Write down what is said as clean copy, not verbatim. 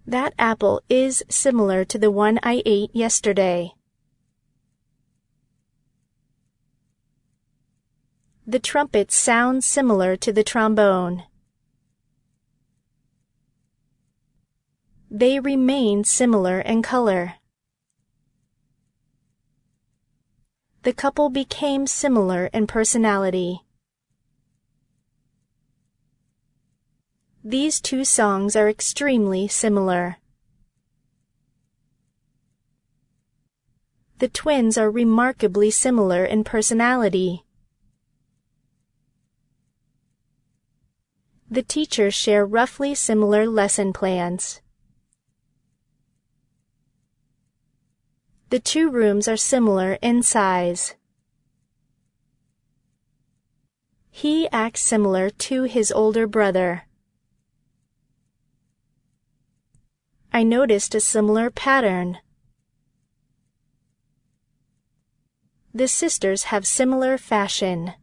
That apple is similar to the one I ate yesterday. The trumpet sounds similar to the trombone. They remain similar in color. The couple became similar in personality. These two songs are extremely similar. The twins are remarkably similar in personality. The teachers share roughly similar lesson plans. The two rooms are similar in size. He acts similar to his older brother. I noticed a similar pattern. The sisters have similar fashion.